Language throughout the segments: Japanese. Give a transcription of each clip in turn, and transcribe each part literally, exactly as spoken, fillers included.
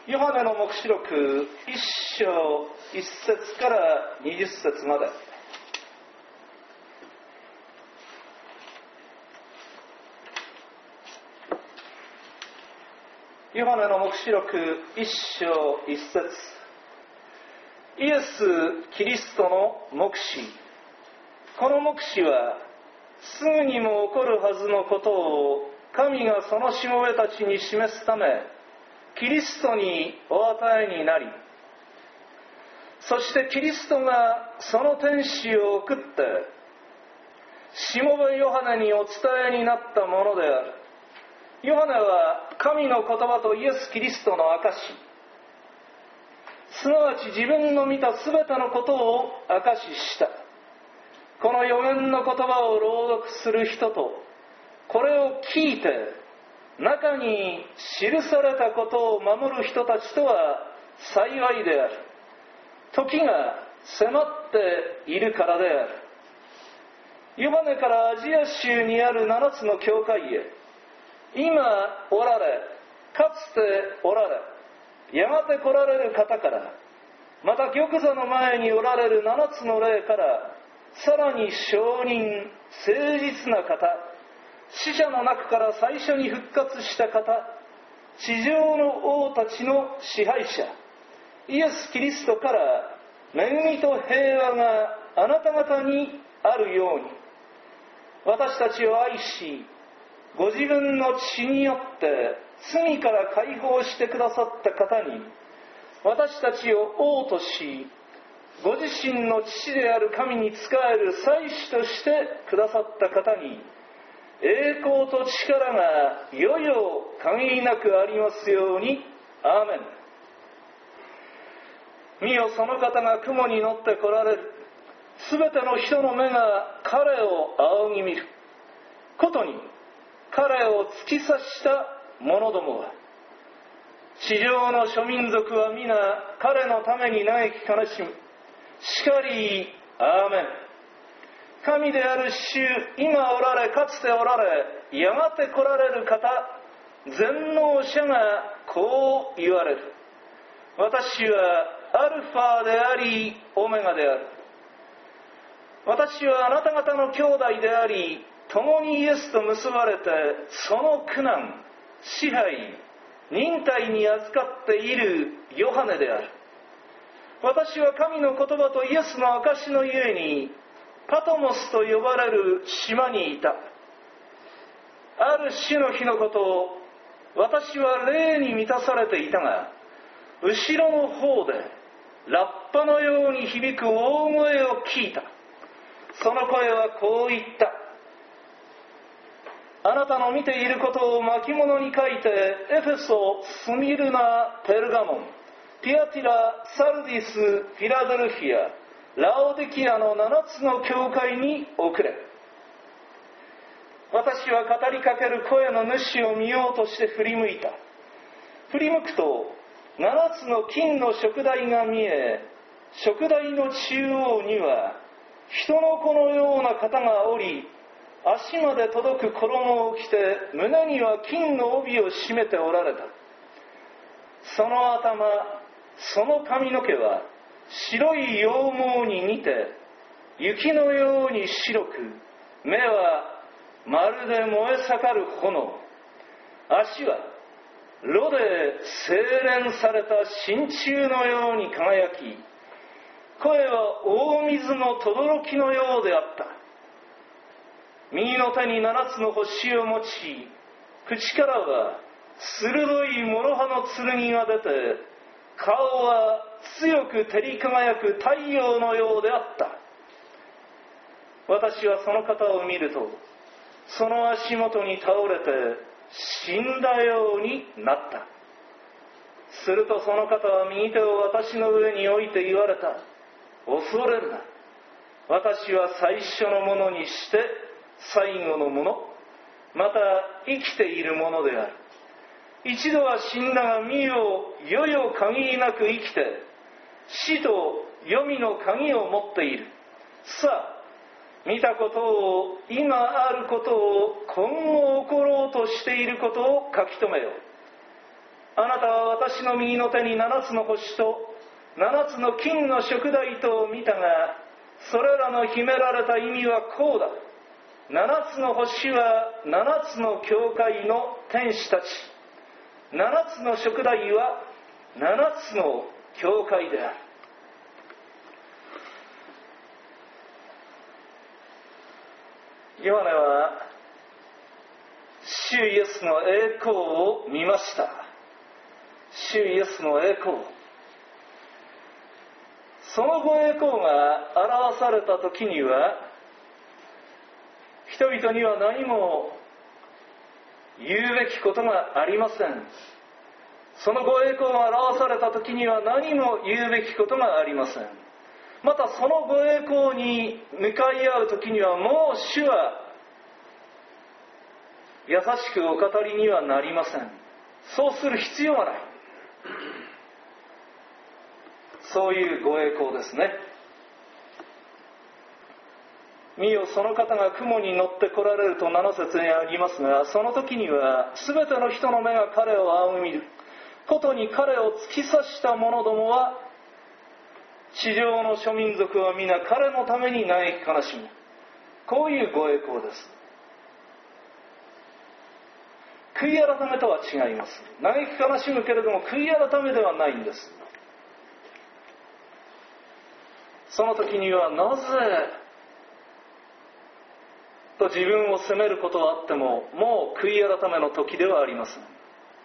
ヨハネの黙示録一章一節から二十節まで。ヨハネの黙示録一章一節。イエス・キリストの黙示。この黙示はすぐにも起こるはずのことを神がそのしもべたちに示すため、キリストにお与えになり、そしてキリストがその天使を送って、しもべヨハネにお伝えになったものである。ヨハネは神の言葉とイエス・キリストの証し、すなわち自分の見たすべてのことを証しした。この預言の言葉を朗読する人と、これを聞いて中に記されたことを守る人たちとは幸いである。時が迫っているからである。ヨハネからアジア州にある七つの教会へ、今おられ、かつておられ、やがて来られる方から、また玉座の前におられる七つの霊から、さらに証人、誠実な方、死者の中から最初に復活した方、地上の王たちの支配者、イエス・キリストから恵みと平和があなた方にあるように、私たちを愛し、ご自分の血によって罪から解放してくださった方に、私たちを王とし、ご自身の父である神に仕える祭司としてくださった方に、栄光と力がいよいよ限りなくありますように。アーメン。見よ、その方が雲に乗って来られる。すべての人の目が彼を仰ぎ見る。ことに彼を突き刺した者どもは、地上の諸民族は皆彼のために嘆き悲しむ。しかり、アーメン。神である主、今おられ、かつておられ、やがて来られる方、全能者がこう言われる。私はアルファであり、オメガである。私はあなた方の兄弟であり、共にイエスと結ばれて、その苦難、支配、忍耐に預かっているヨハネである。私は神の言葉とイエスの証のゆえに、パトモスと呼ばれる島にいた。ある主の日のことを、私は霊に満たされていたが、後ろの方でラッパのように響く大声を聞いた。その声はこう言った。あなたの見ていることを巻物に書いて、エフェソ、スミルナ、ペルガモン、ティアティラ、サルディス、フィラデルフィア、ラオデキアの七つの教会に送れ。私は語りかける声の主を見ようとして振り向いた。振り向くと、七つの金の燭台が見え、燭台の中央には、人の子のような方がおり、足まで届く衣を着て、胸には金の帯を締めておられた。その頭、その髪の毛は白い羊毛に似て、雪のように白く、目はまるで燃え盛る炎。足は炉で精錬された真鍮のように輝き、声は大水の轟のようであった。右の手に七つの星を持ち、口からは鋭い諸刃の剣が出て、顔は強く照り輝く太陽のようであった。私はその方を見ると、その足元に倒れて死んだようになった。するとその方は右手を私の上に置いて言われた。恐れるな。私は最初のものにして最後のもの、また生きているものである。一度は死んだが見よ、いよいよ限りなく生きて、死と黄泉の鍵を持っている。さあ、見たことを、今あることを、今後起ころうとしていることを書き留めよう。 あなたは私の右の手に七つの星と七つの金の燭台とを見たが、それらの秘められた意味はこうだ。七つの星は七つの教会の天使たち、七つの燭台は七つの教会である。ヨハネは主イエスの栄光を見ました。主イエスの栄光、そのご栄光が表された時には、人々には何も言うべきことがありません。そのご栄光が表された時には何も言うべきことがありません。またそのご栄光に向かい合う時には、もう主は優しくお語りにはなりません。そうする必要はない。そういうご栄光ですね。見よ、その方が雲に乗って来られるとなな節にありますが、その時にはすべての人の目が彼を仰ぎ見る。ことに彼を突き刺した者どもは、地上の諸民族は皆彼のために嘆き悲しむ。こういうご栄光です。悔い改めとは違います。嘆き悲しむけれども悔い改めではないんです。その時には、なぜと自分を責めることはあっても、もう悔い改めの時ではありません。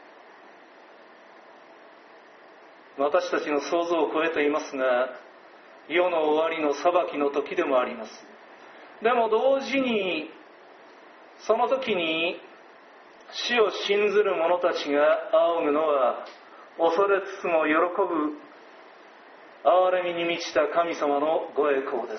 私たちの想像を超えていますが、世の終わりの裁きの時でもあります。でも同時に、その時に死を信ずる者たちが仰ぐのは、恐れつつも喜ぶ憐れみに満ちた神様のご栄光です。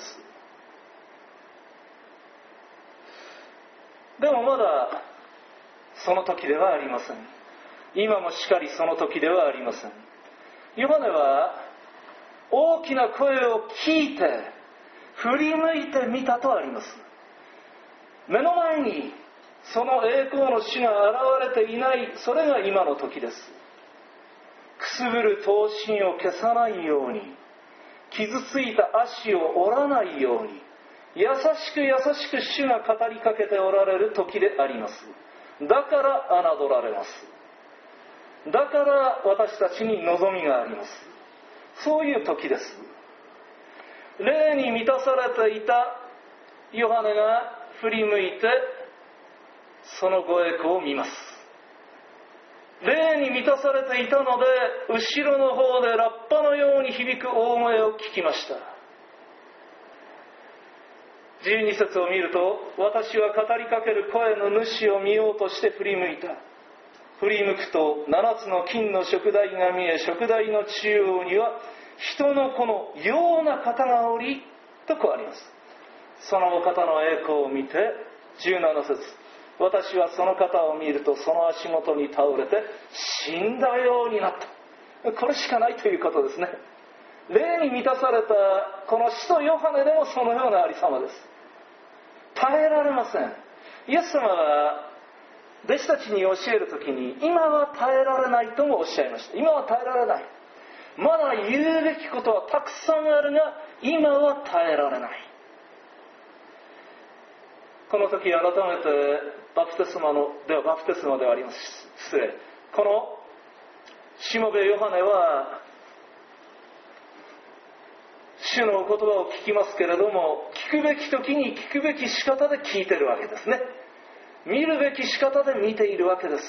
でもまだその時ではありません。今もしかりその時ではありません。ヨハネは大きな声を聞いて振り向いてみたとあります。目の前にその栄光の主が現れていない、それが今の時です。くすぶる闘心を消さないように、傷ついた足を折らないように、優しく優しく主が語りかけておられる時であります。だから侮られます。だから私たちに望みがあります。そういう時です。霊に満たされていたヨハネが振り向いてそのご栄光を見ます。霊に満たされていたので、後ろの方でラッパのように響く大声を聞きました。じゅうに節を見ると、私は語りかける声の主を見ようとして振り向いた。振り向くと七つの金の燭台が見え、燭台の中央には人の子のような方がおり、とこうあります。そのお方の栄光を見て、じゅうなな節、私はその方を見るとその足元に倒れて死んだようになった。これしかないということですね。霊に満たされたこの使徒ヨハネでもそのようなありさまです。耐えられません。イエス様は弟子たちに教えるときに、今は耐えられないともおっしゃいました。今は耐えられない。まだ言うべきことはたくさんあるが、今は耐えられない。この時改めてバプテスマのではバプテスマではあります失礼このしもべヨハネは主のお言葉を聞きますけれども、聞くべき時に聞くべき仕方で聞いているわけですね。見るべき仕方で見ているわけです。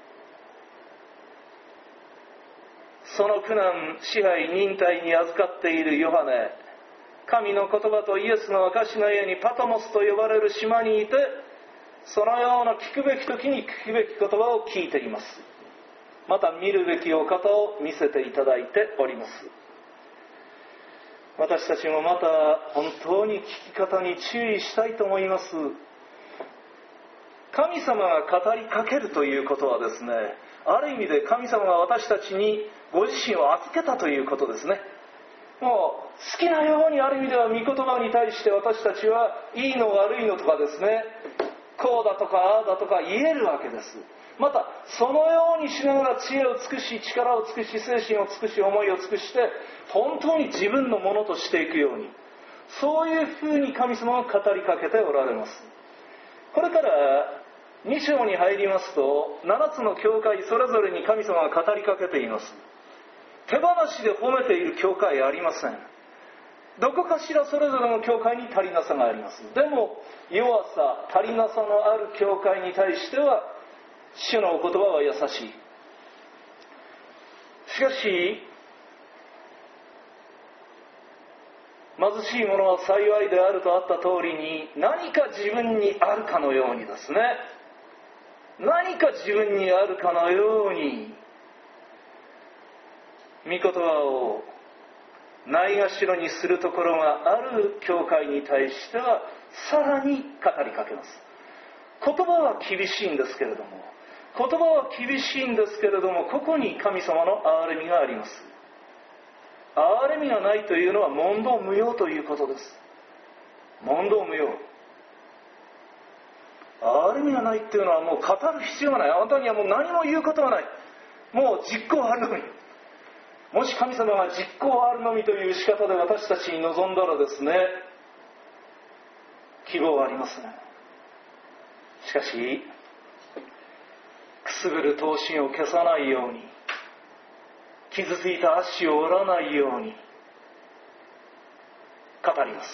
その苦難、支配、忍耐に預かっているヨハネ、神の言葉とイエスの証の家にパトモスと呼ばれる島にいて、そのような聞くべき時に聞くべき言葉を聞いています。また見るべきお方を見せていただいております。私たちもまた本当に聞き方に注意したいと思います。神様が語りかけるということはですね、ある意味で神様が私たちにご自身を預けたということですね。もう好きなようにある意味では御言葉に対して私たちはいいの悪いのとかですね、こうだとかああだとか言えるわけです。 またそのようにしながら知恵を尽くし、力を尽くし、精神を尽くし、思いを尽くして本当に自分のものとしていくように、そういうふうに神様は語りかけておられます。これからに章に入りますと、ななつの教会それぞれに神様が語りかけています。手放しで褒めている教会ありません。どこかしらそれぞれの教会に足りなさがあります。でも弱さ、足りなさのある教会に対しては主のお言葉は優しい。しかし貧しい者は幸いであるとあった通りに、何か自分にあるかのようにですね、何か自分にあるかのように御言葉をないがしろにするところがある教会に対してはさらに語りかけます。言葉は厳しいんですけれども言葉は厳しいんですけれどもここに神様の憐れみがあります。憐れみがないというのは問答無用ということです。問答無用。憐れみがないっていうのはもう語る必要がない。あなたにはもう何も言うことがない。もう実行あるのみ。もし神様が実行あるのみという仕方で私たちに望んだらですね、希望はありますね。しかしくすぐる闘心を消さないように、傷ついた足を折らないように語ります。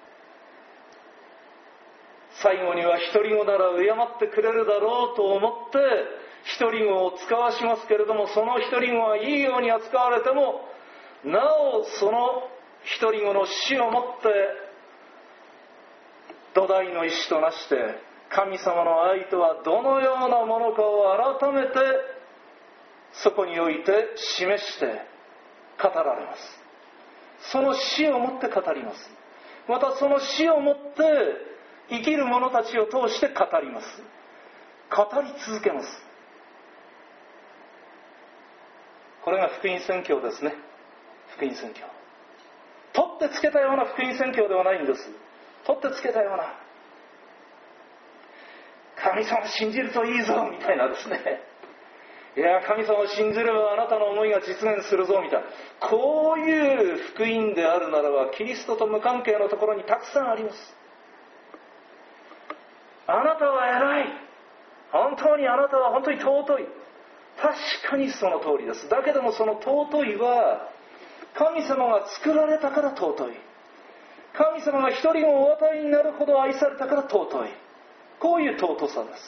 最後には独り子なら敬ってくれるだろうと思って独り子を使わしますけれども、その独り子はいいように扱われてもなおその独り子の死をもって土台の石となして神様の愛とはどのようなものかを改めてそこにおいて示して語られます。その死をもって語ります。またその死をもって生きる者たちを通して語ります。語り続けます。これが福音宣教ですね。福音宣教。取ってつけたような福音宣教ではないんです。取ってつけたような神様を信じるといいぞみたいなですね、いや神様を信じればあなたの思いが実現するぞみたいな、こういう福音であるならばキリストと無関係のところにたくさんあります。あなたは偉い、本当にあなたは本当に尊い、確かにその通りです。だけどもその尊いは神様が作られたから尊い、神様が一人もお与えになるほど愛されたから尊い、こういう尊さです。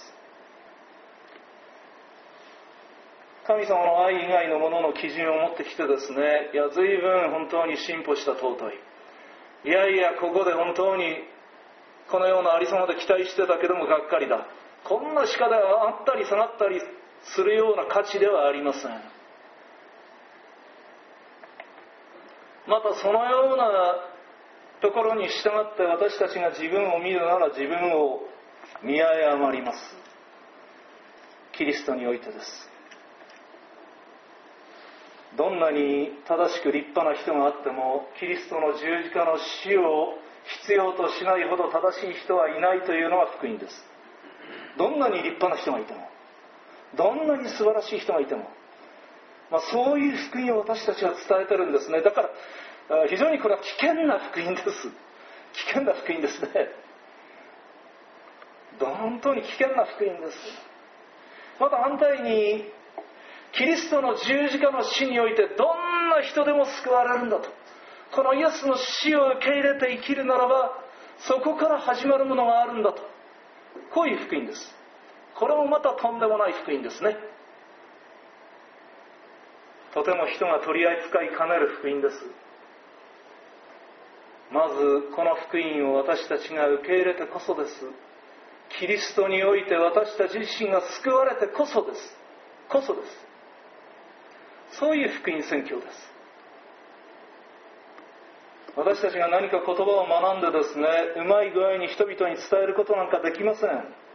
神様の愛以外のものの基準を持ってきてですね、いや随分本当に進歩した尊い、いやいやここで本当にこのようなありさまで期待してたけどもがっかりだ、こんな仕方があったり下がったりするような価値ではありません。またそのようなところに従って私たちが自分を見るなら自分を見誤ります。キリストにおいてです。どんなに正しく立派な人があってもキリストの十字架の死を必要としないほど正しい人はいないというのが福音です。どんなに立派な人がいても、どんなに素晴らしい人がいても、まあ、そういう福音を私たちは伝えてるんですね。だから非常にこれは危険な福音です。危険な福音ですね。本当に危険な福音です。また反対にキリストの十字架の死においてどんな人でも救われるんだと、このイエスの死を受け入れて生きるならばそこから始まるものがあるんだと、こういう福音です。これもまたとんでもない福音ですね。とても人が取り扱いかねる福音です。まずこの福音を私たちが受け入れてこそです。キリストにおいて私たち自身が救われてこそです。こそです。そういう福音宣教です。私たちが何か言葉を学んでですね、うまい具合に人々に伝えることなんかできません。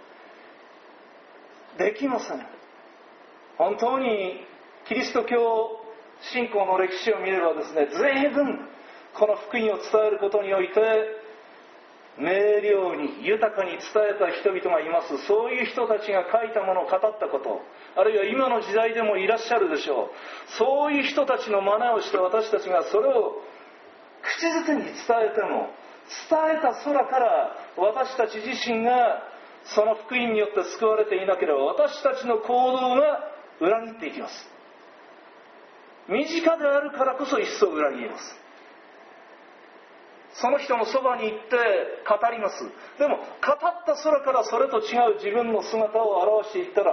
できません。本当にキリスト教信仰の歴史を見ればですね、随分この福音を伝えることにおいて明瞭に豊かに伝えた人々がいます。そういう人たちが書いたものを語ったこと、あるいは今の時代でもいらっしゃるでしょう。そういう人たちの真似をして私たちがそれを口づてに伝えても、伝えた空から私たち自身がその福音によって救われていなければ、私たちの行動が裏切っていきます。身近であるからこそ一層裏切ります。その人のそばに行って語ります。でも語った空からそれと違う自分の姿を表していったら、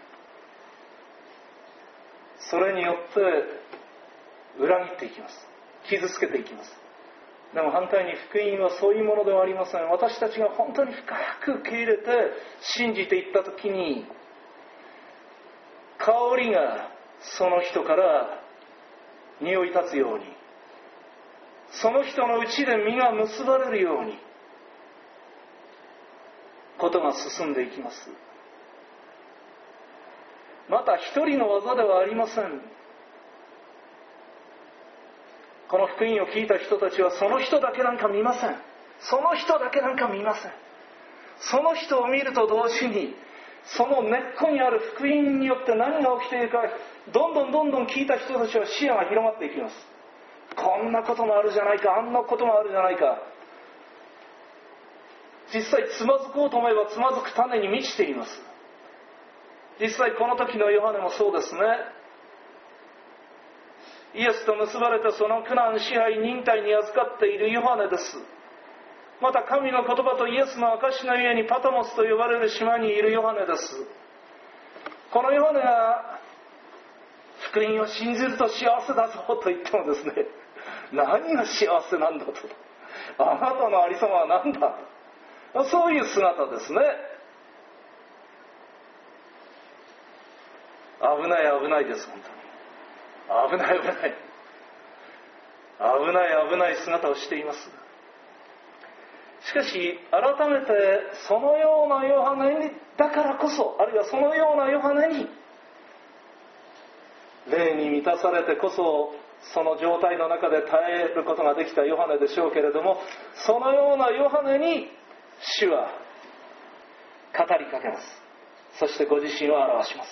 それによって裏切っていきます。傷つけていきます。でも反対に福音はそういうものではありません。私たちが本当に深く受け入れて信じていったときに、香りがその人から匂い立つように、その人のうちで実が結ばれるようにことが進んでいきます。また一人の技ではありません。この福音を聞いた人たちはその人だけなんか見ません。その人だけなんか見ません。その人を見ると同時に、その根っこにある福音によって何が起きているか、どんどんどんどん聞いた人たちは視野が広がっていきます。こんなこともあるじゃないか、あんなこともあるじゃないか。実際つまずこうと思えばつまずく種に満ちています。実際この時のヨハネもそうですね。イエスと結ばれてその苦難支配忍耐に預かっているヨハネです。また神の言葉とイエスの証しのゆえにパトモスと呼ばれる島にいるヨハネです。このヨハネが福音を信じると幸せだぞと言ってもですね、何が幸せなんだと、あなたのありさまは何だと、そういう姿ですね。危ない危ないです。本当に危ない危ない危ない危ない姿をしています。しかし改めてそのようなヨハネにだからこそ、あるいはそのようなヨハネに霊に満たされてこそ、その状態の中で耐えることができたヨハネでしょうけれども、そのようなヨハネに主は語りかけます。そしてご自身を表します。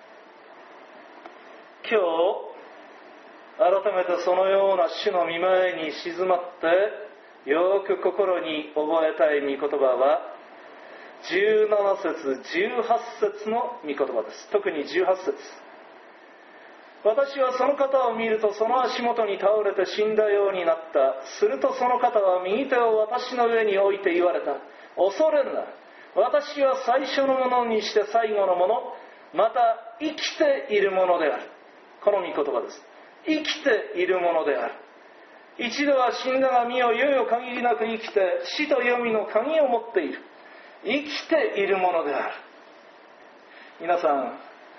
今日改めてそのような主の御前に静まってよく心に覚えたい御言葉はじゅうなな節じゅうはち節の御言葉です。特にじゅうはち節。私はその方を見るとその足元に倒れて死んだようになった。するとその方は右手を私の上に置いて言われた。恐れるな。私は最初のものにして最後のもの、また生きているものである。この御言葉です。生きているものである。一度は死んだが身をよよ限りなく生きて死と黄泉の鍵を持っている。生きているものである。皆さん、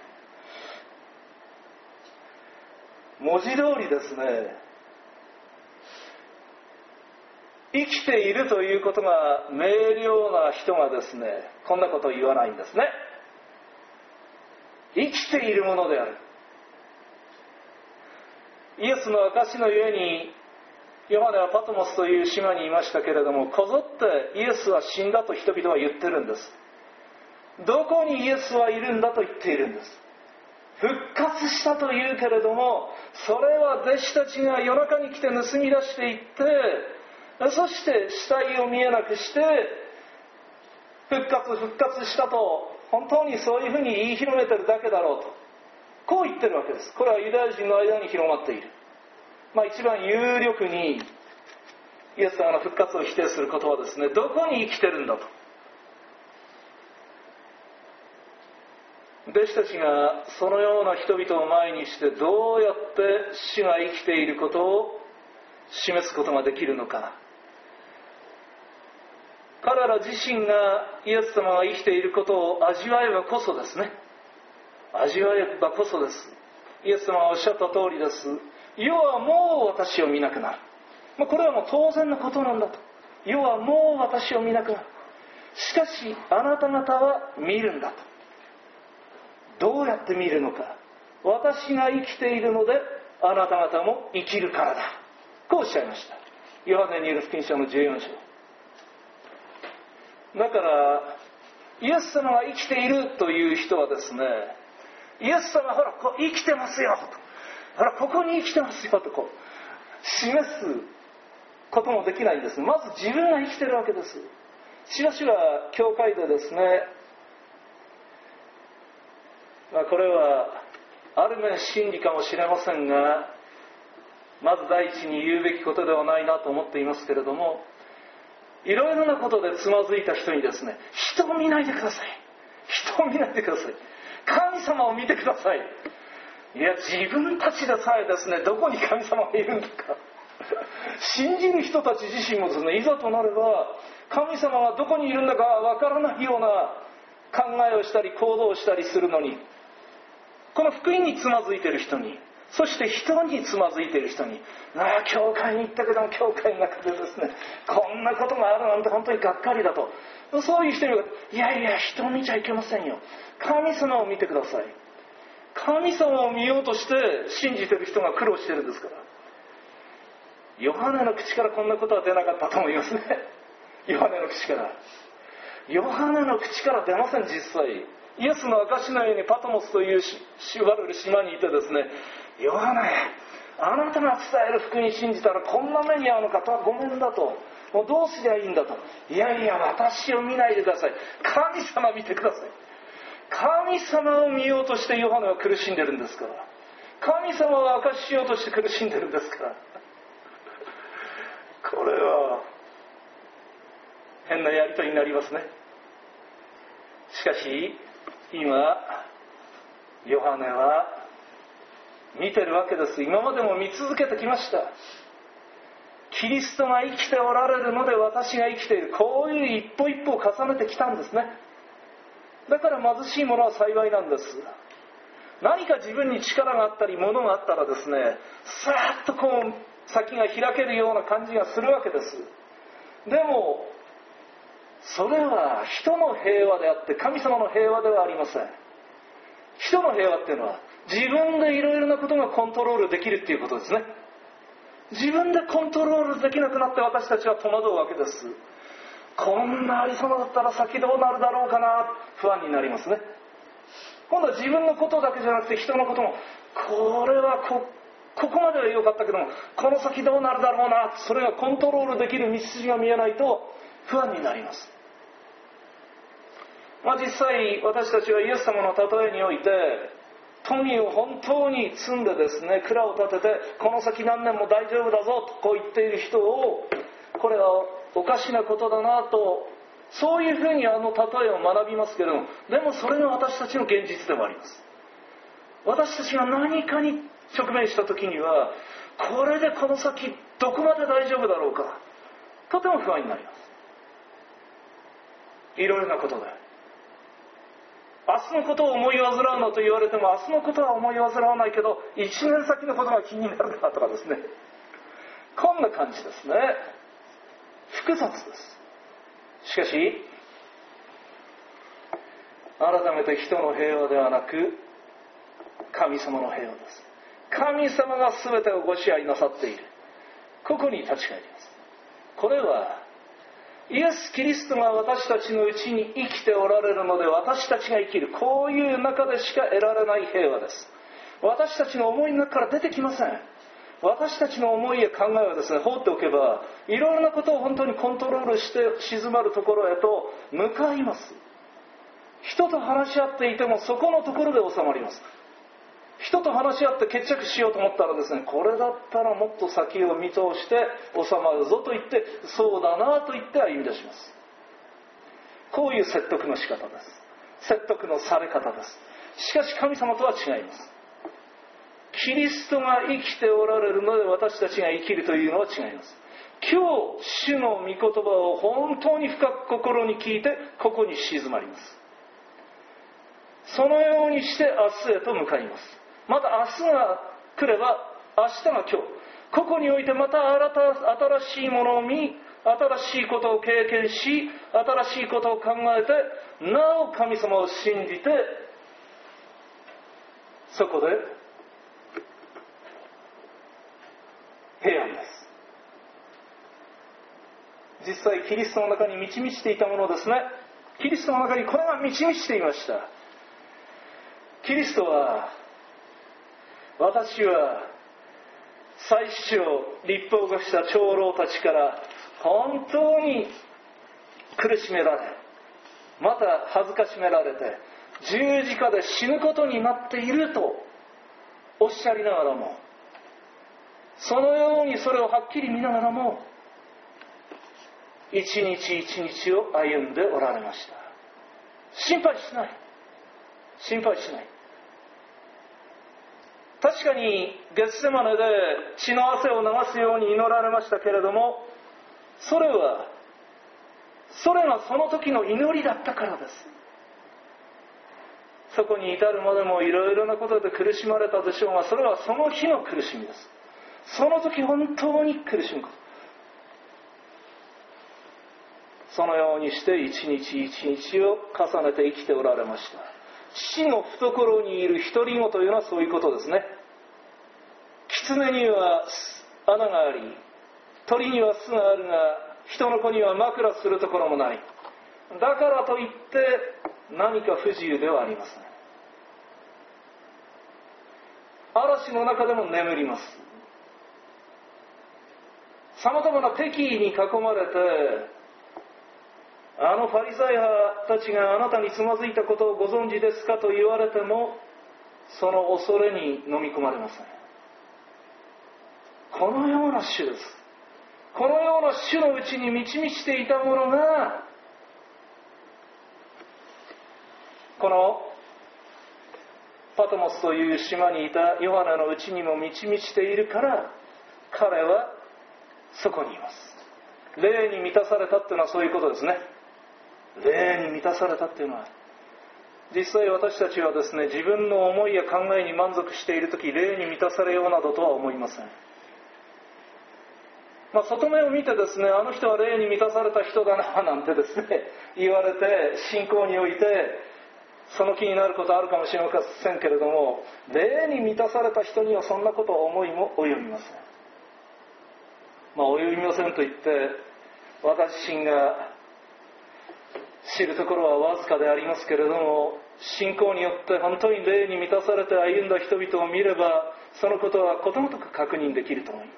文字通りですね、生きているということが明瞭な人がですね、こんなことを言わないんですね。生きているものである。イエスの証のゆえにヨハネはパトモスという島にいましたけれども、こぞってイエスは死んだと人々は言ってるんです。どこにイエスはいるんだと言っているんです。復活したと言うけれども、それは弟子たちが夜中に来て盗み出していって、そして死体を見えなくして復活復活したと、本当にそういうふうに言い広めてるだけだろうと、こう言ってるわけです。これはユダヤ人の間に広まっている。まあ一番有力にイエス様の復活を否定する言葉ですね。どこに生きてるんだと。弟子たちがそのような人々を前にしてどうやって主が生きていることを示すことができるのか。彼ら自身がイエス様が生きていることを味わえばこそですね。味わえばこそです。イエス様がおっしゃった通りです。世はもう私を見なくなる。もうこれはもう当然のことなんだと。世はもう私を見なくなる。しかしあなた方は見るんだと。どうやって見るのか。私が生きているのであなた方も生きるからだ。こうおっしゃいました。ヨハネによる福音書のじゅうよん章。 だからイエス様が生きているという人はですね、イエス様ほらこう生きてますよと、ほらここに生きてますよとこう示すこともできないんです。まず自分が生きてるわけです。しばしば教会でですね、まあ、これはある面真理かもしれませんが、まず第一に言うべきことではないなと思っていますけれども、いろいろなことでつまずいた人にですね、人を見ないでください、人を見ないでください、神様を見てください。いや、自分たちでさえですね、どこに神様がいるんだか信じる人たち自身もですね、いざとなれば神様がどこにいるんだかわからないような考えをしたり行動をしたりするのに、この福音につまずいている人に、そして人につまずいている人に、ああ教会に行ったけども教会の中でですね、こんなことがあるなんて本当にがっかりだと、そういう人には、いやいや人を見ちゃいけませんよ、神様を見てください。神様を見ようとして信じている人が苦労しているんですから。ヨハネの口からこんなことは出なかったと思いますね。ヨハネの口からヨハネの口から出ません。実際イエスの証のようにパトモスという縛れる島にいてですね、ヨハネあなたが伝える福音信じたらこんな目に遭うのかと、ごめんだと、もうどうすりゃいいんだと、いやいや私を見ないでください、神様見てください。神様を見ようとしてヨハネは苦しんでるんですから、神様を証ししようとして苦しんでるんですから、これは変なやりとりになりますね。しかし今ヨハネは見てるわけです。今までも見続けてきました。キリストが生きておられるので私が生きている、こういう一歩一歩を重ねてきたんですね。だから貧しい者は幸いなんです。何か自分に力があったり物があったらですね、さーっとこう先が開けるような感じがするわけです。でもそれは人の平和であって神様の平和ではありません。人の平和っていうのは自分でいろいろなことがコントロールできるっていうことですね。自分でコントロールできなくなって私たちは戸惑うわけです。こんなありさまだったら先どうなるだろうかな、不安になりますね。今度は自分のことだけじゃなくて人のことも、これは こ, ここまでは良かったけどもこの先どうなるだろうな、それがコントロールできる道筋が見えないと不安になります。まあ、実際私たちはイエス様の例えにおいて富を本当に積んでですね、蔵を建ててこの先何年も大丈夫だぞとこう言っている人を、これはおかしなことだなと、そういうふうにあの例えを学びますけれども、でもそれが私たちの現実でもあります。私たちが何かに直面した時には、これでこの先どこまで大丈夫だろうか、とても不安になります。いろいろなことで明日のことを思い煩うのと言われても、明日のことは思い煩わないけど一年先のことが気になるなとかですね、こんな感じですね。複雑です。しかし改めて人の平和ではなく神様の平和です。神様が全てをご支配なさっている、ここに立ち返ります。これはイエス・キリストが私たちのうちに生きておられるので私たちが生きる、こういう中でしか得られない平和です。私たちの思いの中から出てきません。私たちの思いや考えはですね、放っておけばいろいろなことを本当にコントロールして静まるところへと向かいます。人と話し合っていてもそこのところで収まります。人と話し合って決着しようと思ったらですね、これだったらもっと先を見通して収まるぞと言って、そうだなと言って歩み出します。こういう説得の仕方です。説得のされ方です。しかし神様とは違います。キリストが生きておられるので私たちが生きるというのは違います。今日主の御言葉を本当に深く心に聞いてここに静まります。そのようにして明日へと向かいます。また明日が来れば明日が今日、ここにおいてまた新しいものを見、新しいことを経験し、新しいことを考えて、なお神様を信じて、そこで平安です。 実際キリストの中に満ち満ちていたものですね。キリストの中にこれが満ち満ちていました。キリストは、私は最初立法学者長老たちから本当に苦しめられ、また恥ずかしめられて十字架で死ぬことになっているとおっしゃりながらも、そのようにそれをはっきり見ながらも一日一日を歩んでおられました。心配しない、心配しない。確かにゲツセマネで血の汗を流すように祈られましたけれども、それはそれがその時の祈りだったからです。そこに至るまでもいろいろなことで苦しまれたでしょうが、それはその日の苦しみです。その時本当に苦しむこと。そのようにして一日一日を重ねて生きておられました。父の懐にいる独り子というのはそういうことですね。狐には穴があり、鳥には巣があるが、人の子には枕するところもない。だからといって何か不自由ではありません。嵐の中でも眠ります。さまざまな敵意に囲まれて、あのファリサイ派たちがあなたにつまずいたことをご存知ですかと言われても、その恐れに飲み込まれません。このような主です。このような主のうちに満ち満ちていたものが、このパトモスという島にいたヨハネのうちにも満ち満ちているから、彼はそこにいます。霊に満たされたっていうのはそういうことですね。霊に満たされたっていうのは、実際私たちはですね、自分の思いや考えに満足しているとき、霊に満たされようなどとは思いません。まあ、外目を見てですね、あの人は霊に満たされた人だななんてですね言われて、信仰においてその気になることあるかもしれませんけれども、霊に満たされた人にはそんなことを思いも及びません。まあ及びませんと言って私自身が知るところはわずかでありますけれども、信仰によって本当に霊に満たされて歩んだ人々を見れば、そのことはことごとく確認できると思います。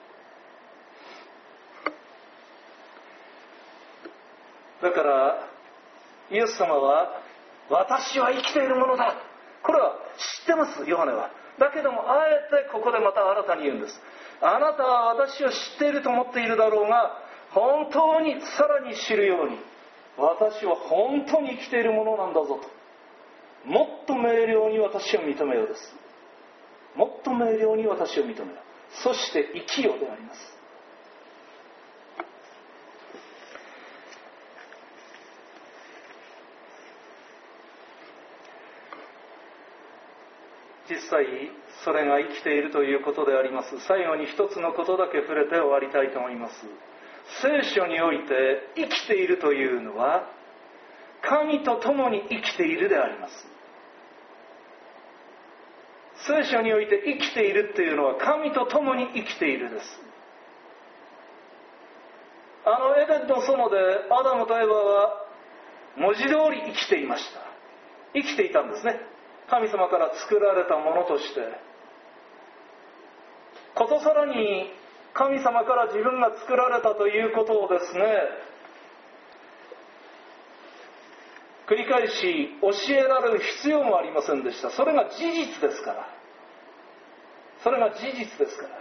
だからイエス様は、私は生きているものだ、これは知ってます、ヨハネは。だけどもあえてここでまた新たに言うんです。あなたは私を知っていると思っているだろうが、本当にさらに知るように、私は本当に生きているものなんだぞと、もっと明瞭に私を認めようです。もっと明瞭に私を認めよう、そして生きようであります。実際それが生きているということであります。最後に一つのことだけ触れて終わりたいと思います。聖書において生きているというのは、神と共に生きているであります。聖書において生きているというのは、神と共に生きているです。あのエデンの園でアダムとエバは文字通り生きていました。生きていたんですね。神様から作られたものとして。ことさらに神様から自分が作られたということをですね、繰り返し教えられる必要もありませんでした。それが事実ですから。それが事実ですから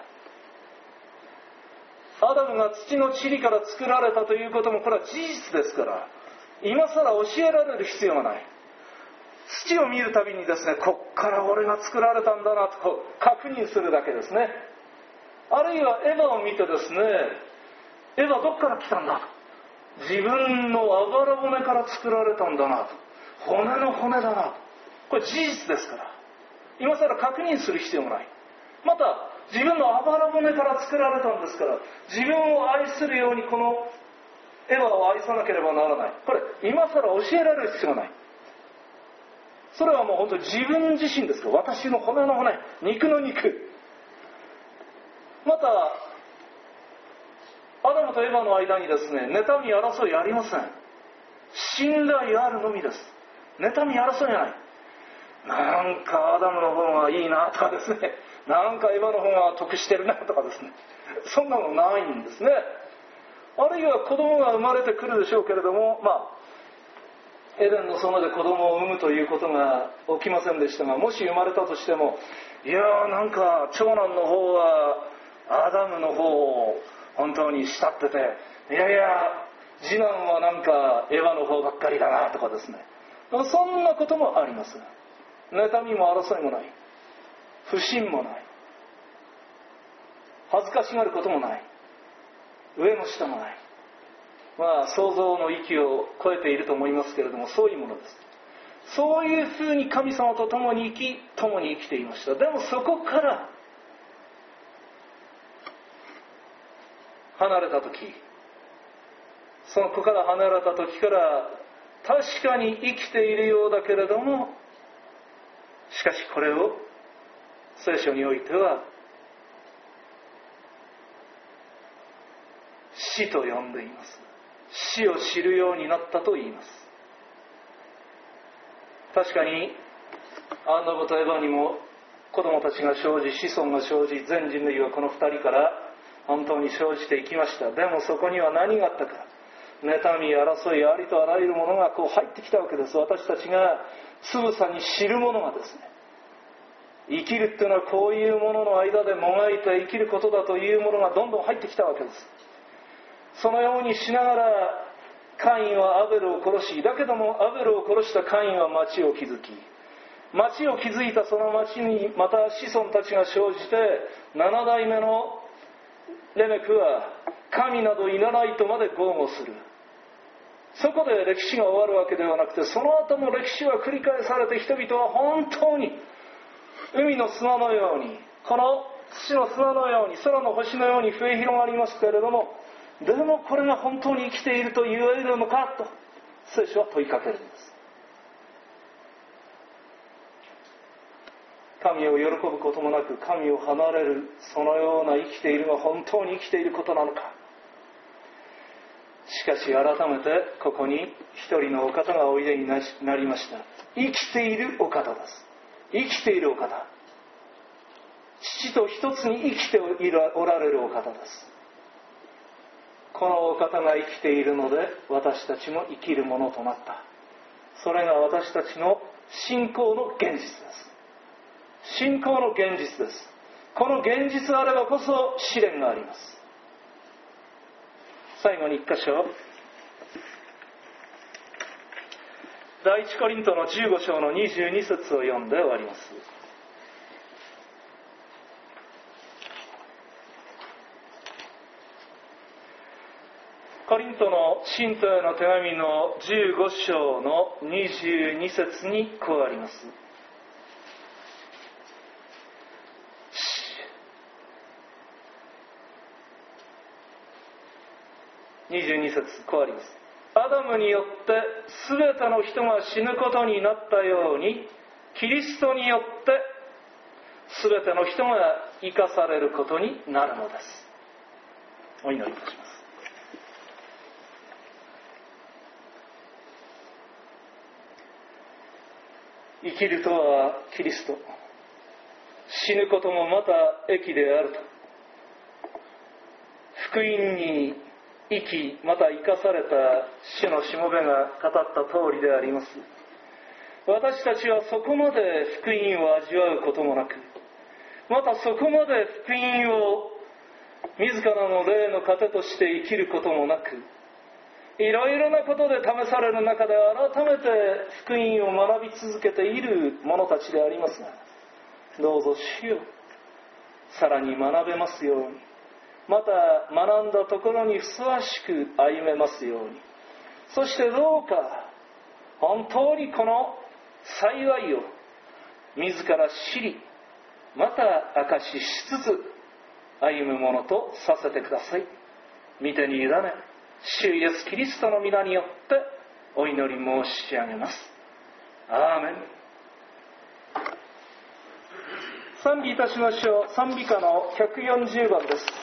。アダムが土の塵から作られたということも、これは事実ですから、今更教えられる必要がない。土を見るたびにですね、こっから俺が作られたんだなと確認するだけですね。あるいはエヴァを見てですね、エヴァどっから来たんだと、自分のあばら骨から作られたんだなと、骨の骨だなと、これ事実ですから、今更確認する必要もない。また自分のあばら骨から作られたんですから、自分を愛するようにこのエヴァを愛さなければならない。これ今更教えられる必要がない。それはもう本当に自分自身ですから、私の骨の骨、肉の肉。またアダムとエヴァの間にですね、妬み争いありません。信頼あるのみです。妬み争いはない。なんかアダムの方がいいなとかですね、なんかエヴァの方が得してるなとかですね、そんなのないんですね。あるいは子供が生まれてくるでしょうけれども、まあエデンの園で子供を産むということが起きませんでしたが、もし生まれたとしても、いやーなんか長男の方はアダムの方を本当に慕ってて、いやいや次男はなんかエヴァの方ばっかりだなとかですね、そんなこともあります。妬みも争いもない、不信もない、恥ずかしがることもない、上も下もない。まあ想像の域を超えていると思いますけれども、そういうものです。そういうふうに神様と共に生き共に生きていました。でもそこから離れた時、その子から離れた時から確かに生きているようだけれども、しかしこれを聖書においては死と呼んでいます。死を知るようになったと言います。確かにアダムとエヴァにも子供たちが生じ、子孫が生じ、全人類はこの二人から本当に生じていきました。でもそこには何があったか、妬み争いありとあらゆるものがこう入ってきたわけです。私たちがつぶさに知るものがですね、生きるっていうのはこういうものの間でもがいて生きることだというものがどんどん入ってきたわけです。そのようにしながらカインはアベルを殺し、だけどもアベルを殺したカインは町を築き、町を築いたその町にまた子孫たちが生じて、七代目のレメクは神などいらないとまで豪語する。そこで歴史が終わるわけではなくて、その後も歴史は繰り返されて、人々は本当に海の砂のように、この土の砂のように、空の星のように増え広がりますけれども、でもこれが本当に生きていると言えるのかと聖書は問いかけるんです。神を喜ぶこともなく神を離れる、そのような生きているが本当に生きていることなのか。しかし改めてここに一人のお方がおいでになりました。生きているお方です。生きているお方、父と一つに生きておられるお方です。このお方が生きているので私たちも生きるものとなった。それが私たちの信仰の現実です。信仰の現実です。この現実あればこそ試練があります。最後に一箇所、第一コリントのじゅうご章のにじゅうに節を読んで終わります。コリントの信徒への手紙のじゅうご章のにじゅうに節にこうあります。にじゅうに節、こうあります。アダムによってすべての人が死ぬことになったように、キリストによってすべての人が生かされることになるのです。お祈りいたします。生きるとはキリスト、死ぬこともまた益であると、福音に生きまた生かされた主のしもべが語った通りであります。私たちはそこまで福音を味わうこともなく、またそこまで福音を自らの霊の糧として生きることもなく、いろいろなことで試される中で改めて福音を学び続けている者たちでありますが、どうぞ主よ、さらに学べますように、また学んだところにふさわしく歩めますように、そしてどうか本当にこの幸いを自ら知り、また証ししつつ歩むものとさせてください。御手に委ね、主イエスキリストの皆によってお祈り申し上げます。アーメン。賛美いたしましょう。賛美歌のひゃくよんじゅうばんです。